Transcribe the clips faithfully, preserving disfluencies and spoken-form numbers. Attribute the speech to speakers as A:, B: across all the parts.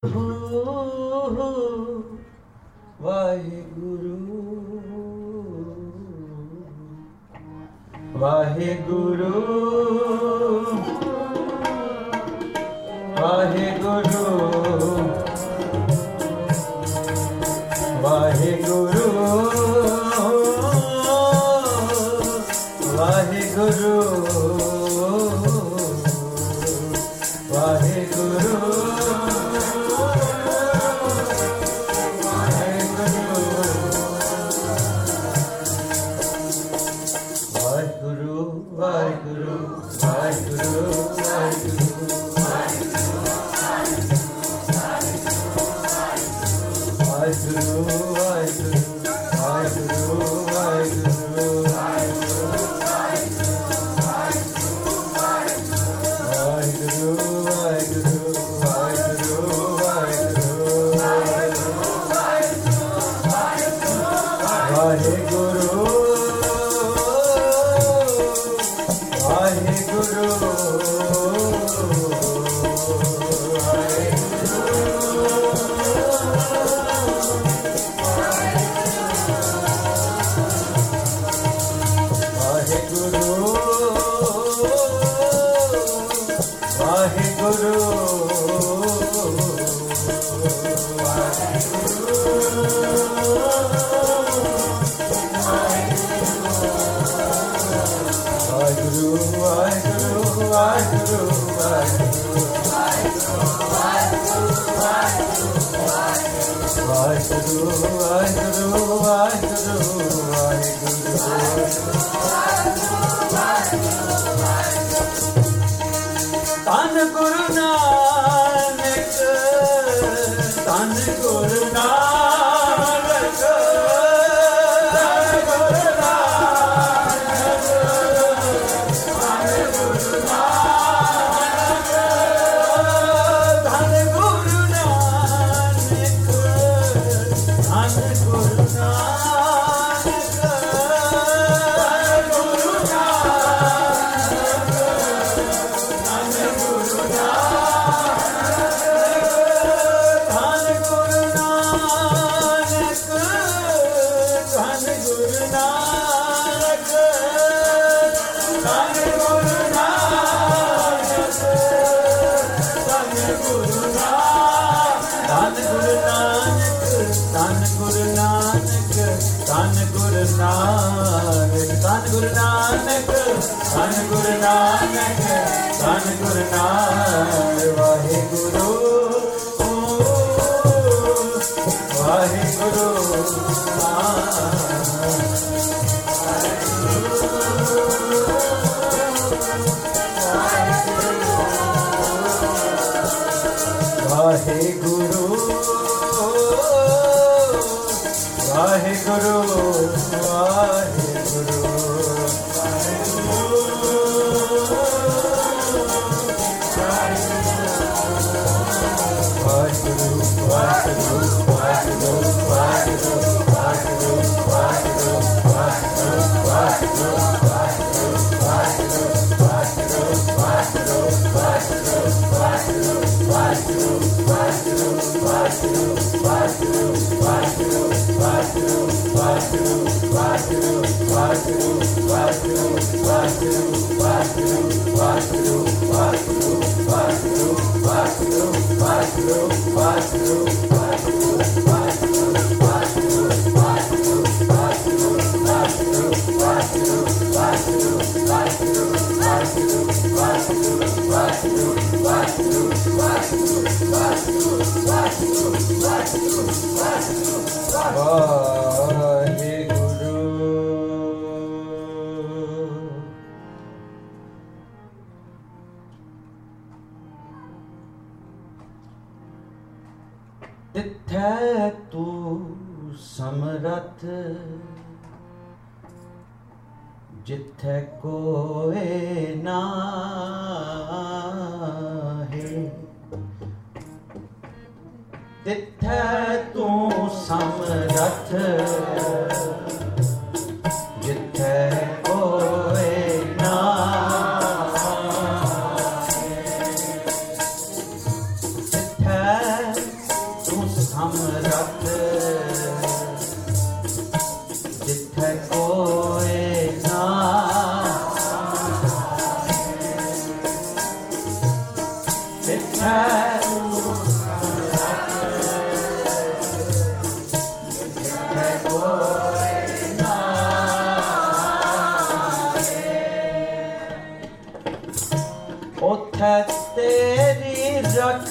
A: ਵਾਹਿਗੁਰੂ ਵਾਹਿਗੁਰੂ ਵਾਹਿਗੁਰੂ ਵਾਹਿਗੁਰੂ ਵਾਹਿਗੁਰੂ ਤਿੱਥੈ ਤੂੰ ਸਮਰੱਥ ਜਿੱਥੈ ਕੋਇ ਨਾਹੀ, ਤਿੱਥੈ ਤੂੰ ਸਮਰੱਥ ਜਿੱਥੈ ਕੋਇ ਨਾਹੀ, ਤਿੱਥੈ समरथ जिथे कोई ना जिथे उठे तेरी रख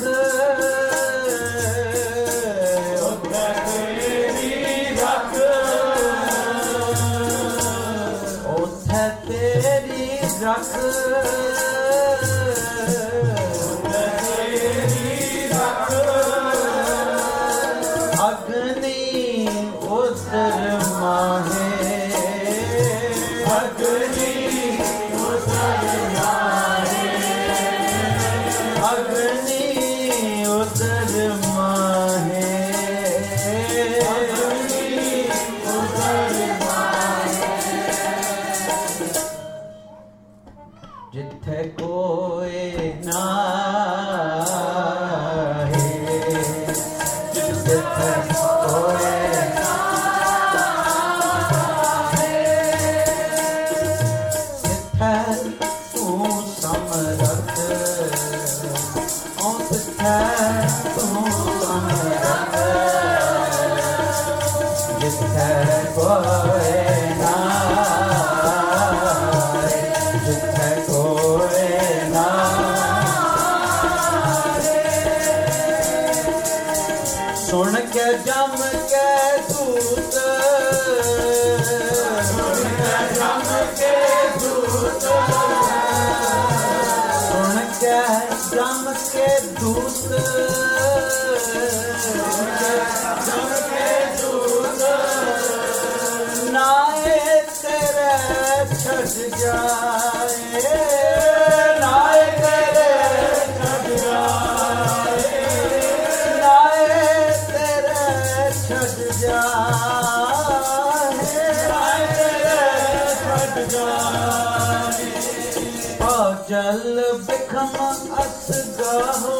A: उठे तेरी रख उठे तेरी रख उठे तेरी रख अग्नि उतर माहे अग्नि उतर माहे अग्नि उतर माहे अग्नि उतर माहे जिथे कोई ना है जिथे कोई ना है जिथे तू समरथ जिथे तू समरथ जिथे कोई ना जिथे कोई ना सुन के जम के दूत सुन के जम के दूत सुन के जम के दूत जम के दूत नाए तेरे छट जाए नाए तेरे छट जाए नाए तेरे छट जाए नाए तेरे छट जाए ओ जल बिखम असगाहो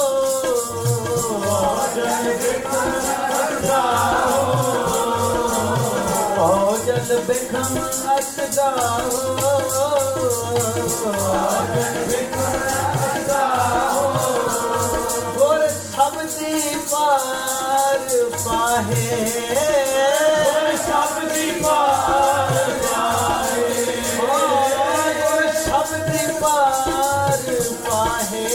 A: ओ जल बिखम असगाहो ओ जल बिखम असगाहो जल बिखम असगाहो गुर सबदी पार पाहे गुर सबदी पार पाहे गुर सबदी पार पाहे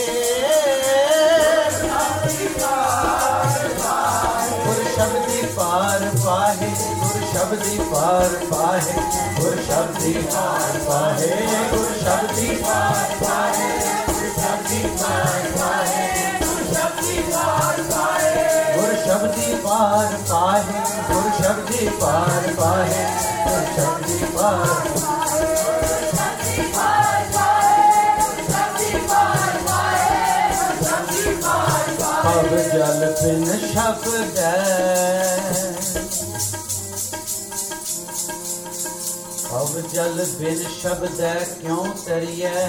A: गुर शब्दी पार पाहे गुर शब्दी पार पाहे गुर शब्दी पार पाहे गुर शब्दी पार पाहे गुर शब्दी पार पाहे गुर शब्दी पार पाहे गुर शब्दी पार पाहे गुर शब्दी पार पाहे गुर शब्दी पार अब जल बिन शब्द अब जल बिन शब्द क्यों तरिए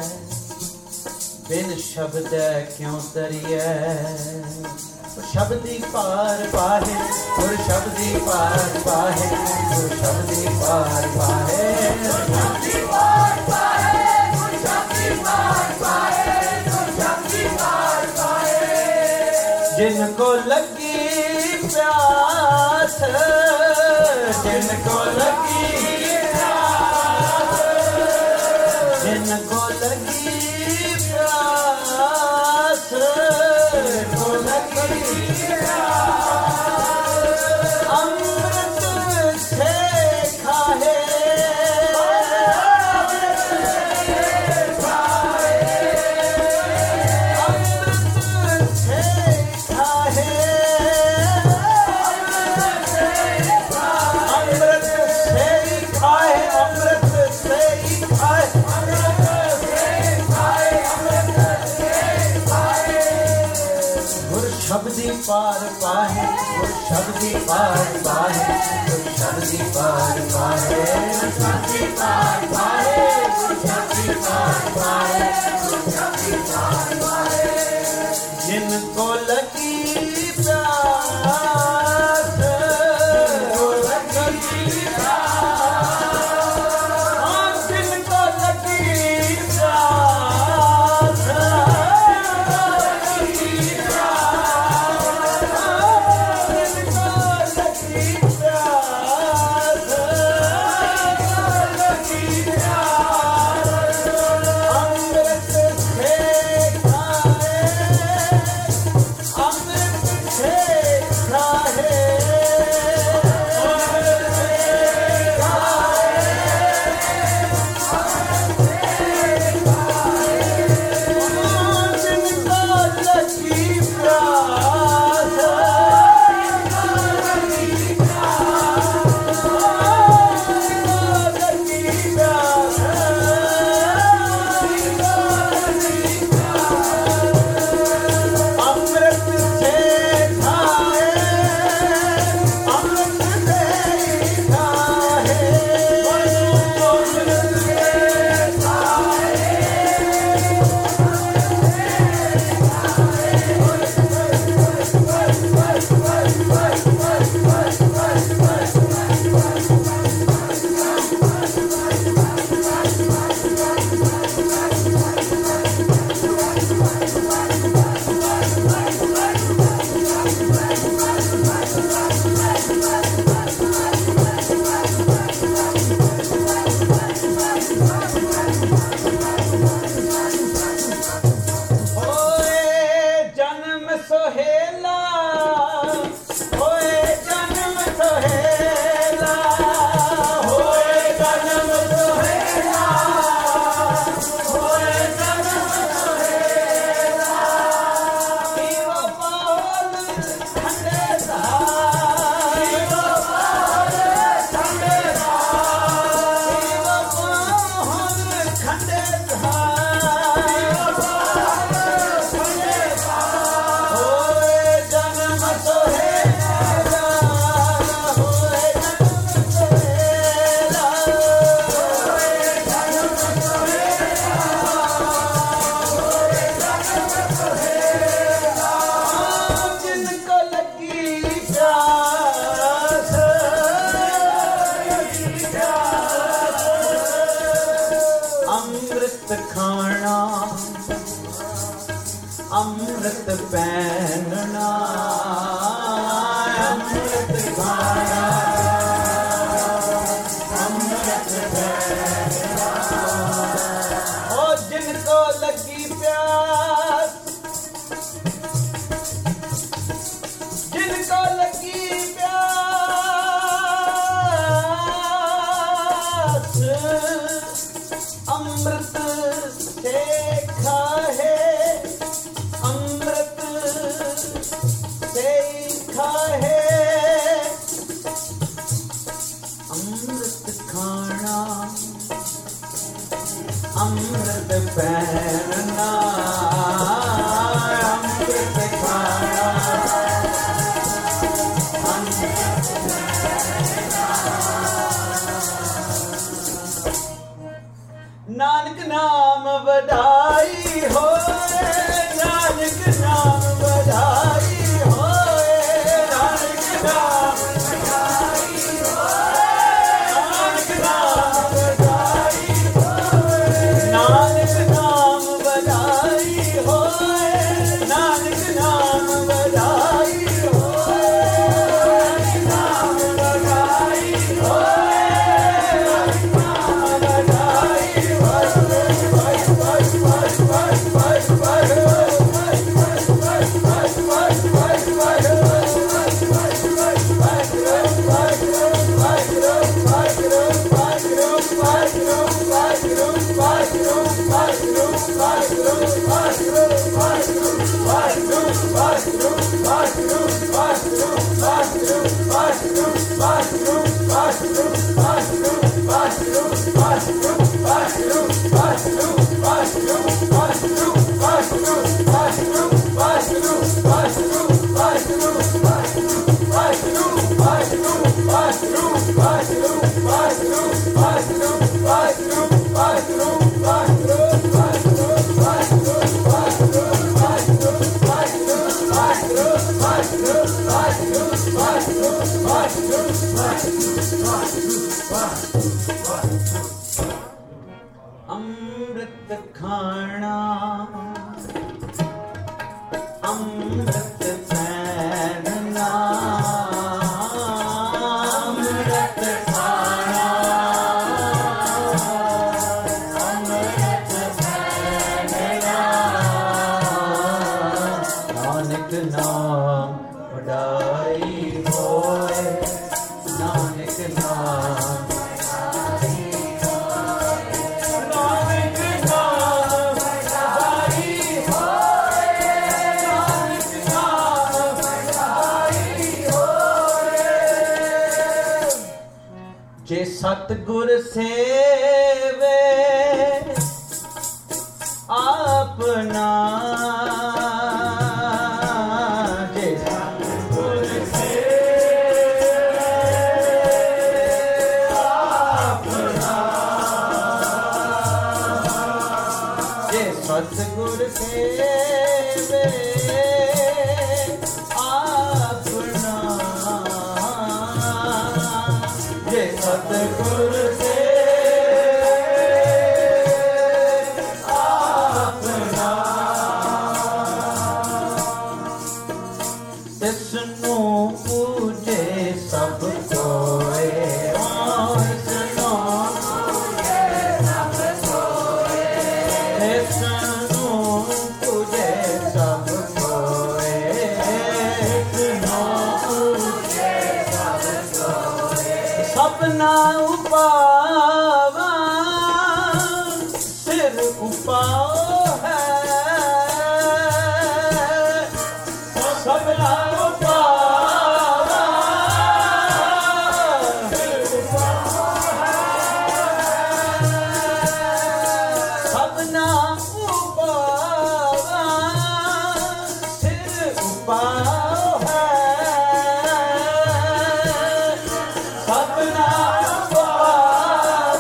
A: बिन शब्द क्यों तरिए शब्दी पार पाहे गुर शब्दी पार पाहे गुर शब्दी पार पाहे शब्दी पार पाहे गुर शब्दी पार पाहे गुर शब्दी पार पाहे जिनको लगी प्यास जिनको लगी प्यास जिनको लगी प्यास जिनको लगी प्यास अमृत से खाए शब्दी पार पाहे गुर शब्दी पार पाहे गुर शब्दी पार पाहे शब्दी पार पाहे गुर शब्दी पार पाहे गुर शब्दी पार पाहे जिनको लगी प्यास जिनको लगी प्यास, अमृत खाना अमृत पहनना, अमृत खाना अमृत पहनना। ओ जिनको लगी प्यास, जिनको लगी प्यास, अमृत से खाए, अमृत से खाए, अमृत खाना अमृत पहनना, अमृत खाना अमृत पहनना। नानक नाम बधाई होए, नानक नाम बधाई होए, नानक नाम बधाई होए, नानक नाम बधाई होए, नानक नाम बधाई होए, नानक नाम बधाई होए, नाम बधाई होए, नाम बधाई अमृत खाना अमृत पहनना, अमृत खाना अमृत पहनना। नानक नाम बड़ाई होए, नानक नाम जे सतगुर सेवे आपना, जे सतगुर सेवे आपना, जे सतगुर सेवे आपना, जे सतगुर से आपना, तिसनु पूजे सब कोए, तिसनु पूजे सब कोए, तिसनु पूजे सब कोए, तिसनु पूजे सब कोए। सपना उपावा सिर उपाओ है, सपना उपावा सिर उपाओ है, सपना उपावा सिर उपाओ है, सपना उपावा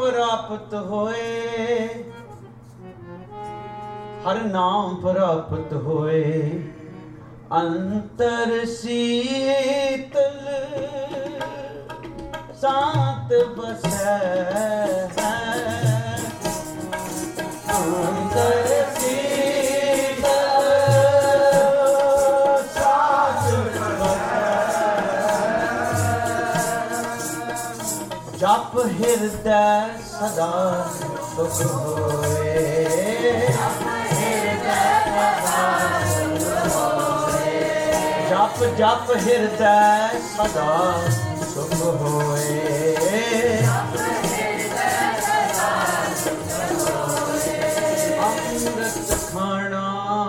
A: ਪ੍ਰਾਪਤ ਹੋਏ, ਹਰ ਨਾਮ ਪ੍ਰਾਪਤ ਹੋਏ, ਅੰਤਰ ਸੀਤਲ ਸਾਤ ਬਸੈ, ਅੰਤਰ ਸੀਤਲ ਸਾਤ ਬਸੈ, ਜਪ ਹਿਰਦੈ ਸਦਾ ਸੁਖ ਹੋਏ, ਜਪ ਜਪ ਹਿਰਦੈ ਸਦਾ ਸੁਖ ਹੋਏ, ਅੰਮ੍ਰਿਤ ਖਾਣਾ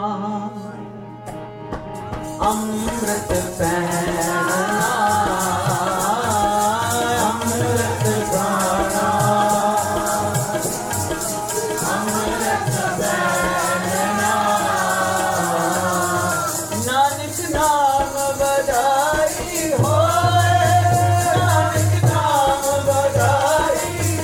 A: ਅੰਮ੍ਰਿਤ ਪੈਣਾ, ਅੰਮ੍ਰਿਤ ਖਾਣਾ ਅੰਮ੍ਰਿਤ ਪੈਣਾ, ਨਾਨਕ ਨਾਮ ਵਧਾਈ ਹੋਏ, ਨਾਨਕ ਨਾਮ ਵਧਾਈ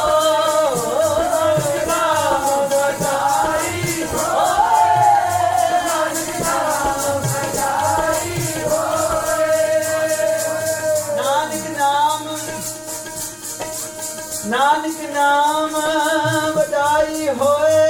A: ਹੋਏ, ਨਾਮ ਵਧਾਈ ਹੋਏ, ਨਾਨਕ ਨਾਮ ਵਧਾਈ ਹੋਏ, ਨਾਨਕ ਨਾਮ ਨਾਨਕ ਨਾਮ ਵਧਾਈ ਹੋਏ,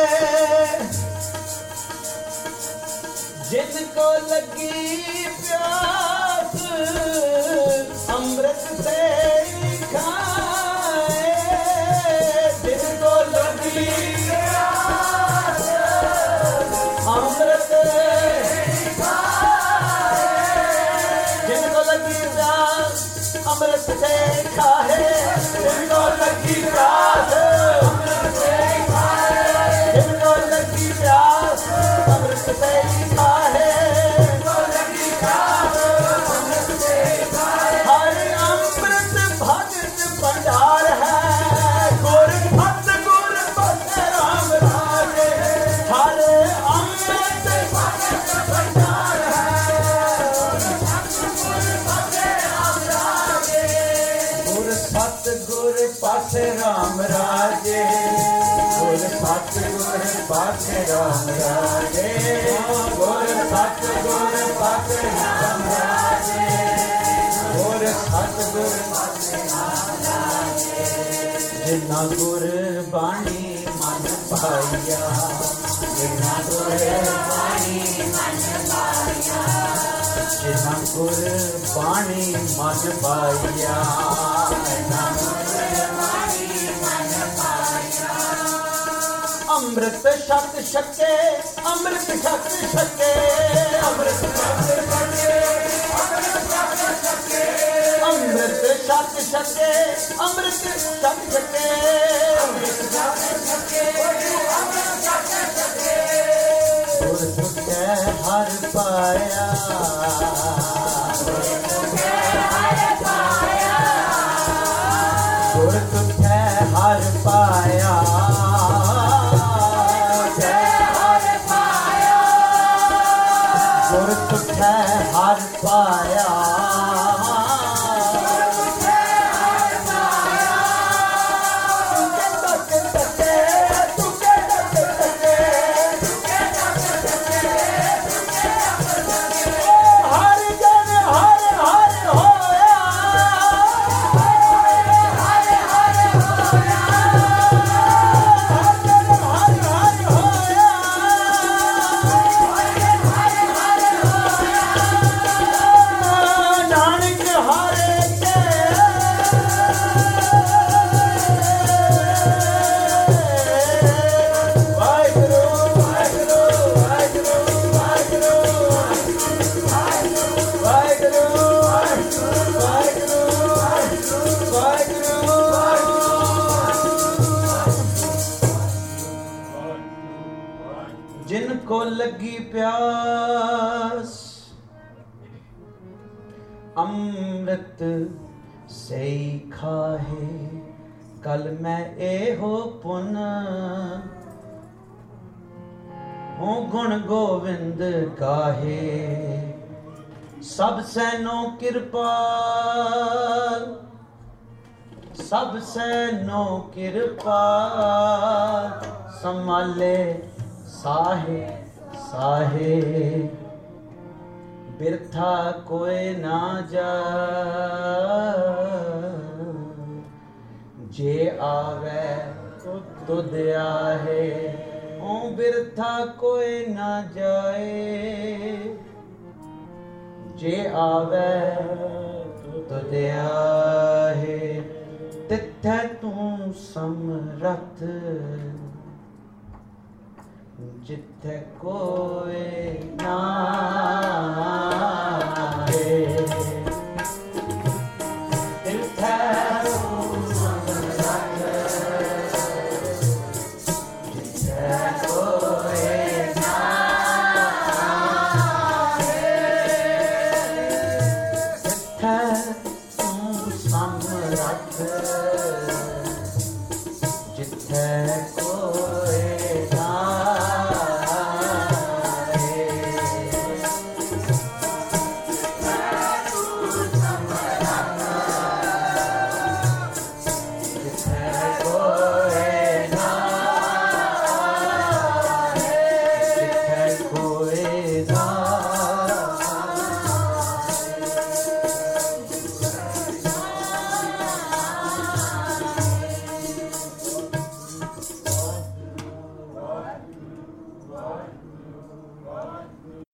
A: ਜਿਨ ਕੋ ਲੱਗੀ ਪਿਆਸ ਅੰਮ੍ਰਿਤ ਸੇ ਖਾਏ, ਜਿਨ ਕੋ ਲੱਗੀ ਪਿਆਸ ਅੰਮ੍ਰਿਤ ਸੇ ਖਾਏ, ਜਿਨ ਕੋ ਲੱਗੀ ਪਿਆਸ ਅੰਮ੍ਰਿਤ ਸੇ ਖਾਏ, ਜਿਨ ਕੋ ਲੱਗੀ ਪਿਆਸ ਅੰਮ੍ਰਿਤ ਸੇ ਖਾਏ, ਜਿਨ ਕੋ ਲੱਗੀ ਪਿਆਸ ਅੰਮ੍ਰਿਤ ਸੇ ਖਾਏ, ਭੰਡਾਰ ਹੈ ਗੁਰ ਭਗਤ ਗੁਰ ਭਗਤ ਰਾਮ ਰਾਜੇ, ਹਰ ਅੰਮ੍ਰਿਤ ਭਗਤ ਭੰਡਾਰ ਹੈ, ਗੁਰ ਭਗਤ ਗੁਰ ਪਾਸੇ ਰਾਮ ਰਾਜੇ, ਗੁਰ ਭਗਤ ਗੁਰ ਪਾਸੇ ਰਾਮ ਰਾਜੇ, ਗੁਰ ਭਗਤ ਗੁਰ ਪਾਸੇ ਰਾਮ ਰਾਜੇ, ਗੁਰ ਭਗਤ ਗੁਰ ਪਾਸੇ ਰਾਮ ਰਾਜੇ, ਜਿਨਾ ਗੁਰ ਬਾਣੀ ਮਨ ਪਾਇਆ, ਜਿਨਾ ਗੁਰ ਬਾਣੀ ਮਨ ਪਾਇਆ, ਜਿਨਾ ਗੁਰ ਬਾਣੀ ਮਨ ਪਾਇਆ, ਜਿਨਾ ਗੁਰ ਬਾਣੀ ਮਨ ਪਾਇਆ, ਅੰਮ੍ਰਿਤ ਛਕ ਛਕੇ, ਅੰਮ੍ਰਿਤ ਛਕ ਛਕੇ, ਅੰਮ੍ਰਿਤ ਛਕ ਛਕੇ, ਅੰਮ੍ਰਿਤ ਛਕ ਛਕੇ, ਅੰਮ੍ਰਿਤ ਛਕ ਛਕੇ, ਅੰਮ੍ਰਿਤ ਛਕ ਛਕੇ, ਅੰਮ੍ਰਿਤ ਛਕ ਛਕੇ, ਅੰਮ੍ਰਿਤ ਛਕ ਛਕੇ, ਗੁਰ ਤੁਕੈ ਹਰ ਪਾਇਆ, ਗੁਰ ਤੁਕੈ ਹਰ ਪਾਇਆ, ਗੁਰ ਤੁਕੈ ਹਰ ਪਾਇਆ, ਗੁਰ ਤੁਕੈ ਹਰ ਪਾਇਆ, जिनको लगी प्यास अमृत से खाहे, कल मैं ए हो पुन हूँ गुण गोविंद गाहे। सब सैनो कृपाल सब सैनो कृपा संभाले साहे साहे बिरथा कोई ना जा जे आवे तुद आहे ओ बिरथा कोई ना जाए जे आवे तुद आहे तिथे तू समरथ जिथे कोई ना है तिथे तू समरथ जिथे कोई ना है तिथे तू समरथ